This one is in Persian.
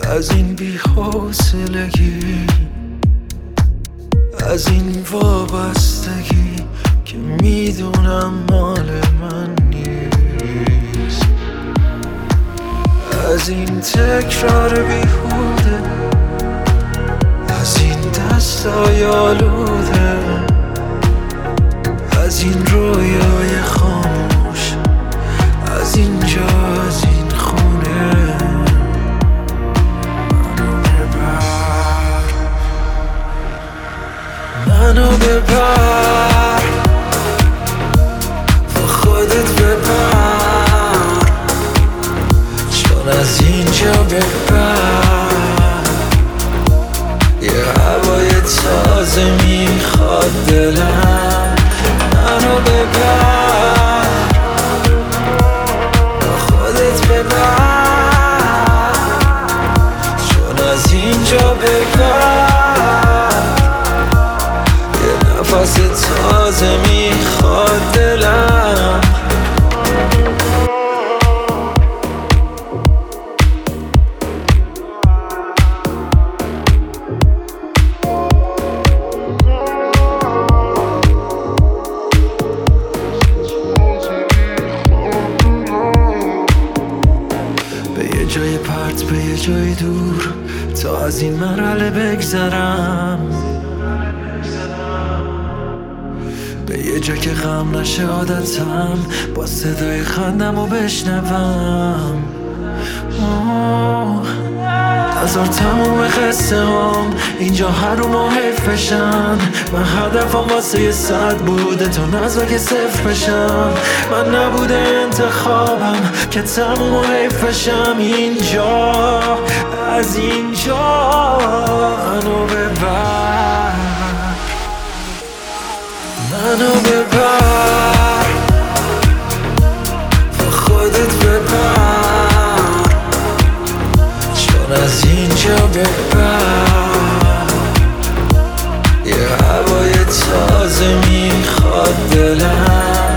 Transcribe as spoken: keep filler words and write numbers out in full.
از این بی‌حوصلگی، از این وابستگی که میدونم مال من نیست، از این تکرار بیهوده، از این دستای آلوده، از این رویای خاموش، از اینجا، از این خونه. منو ببر، با خودت ببر، چون از اینجا ببر یه هوای تازه میخواد دلم. منو ببر، با خودت ببر، چون از اینجا ببر نفس تازه میخواد دلم. به یه جای پرت، به یه جای دور، تا از این مرحله بگذرم، به یه جا که غم نشه عادتم، با صدای خندم رو بشنوم. هزار تموم قصه هم اینجا هر رو محیف بشن. من هدفم واسه یه صد بوده تا نزد که صفر بشم. من نبوده انتخابم که تموم محیف بشم. اینجا، از اینجا منو ببر، منو ببر، با خودت ببر، چون از اینجا ببر یه هوای تازه میخواد دلم.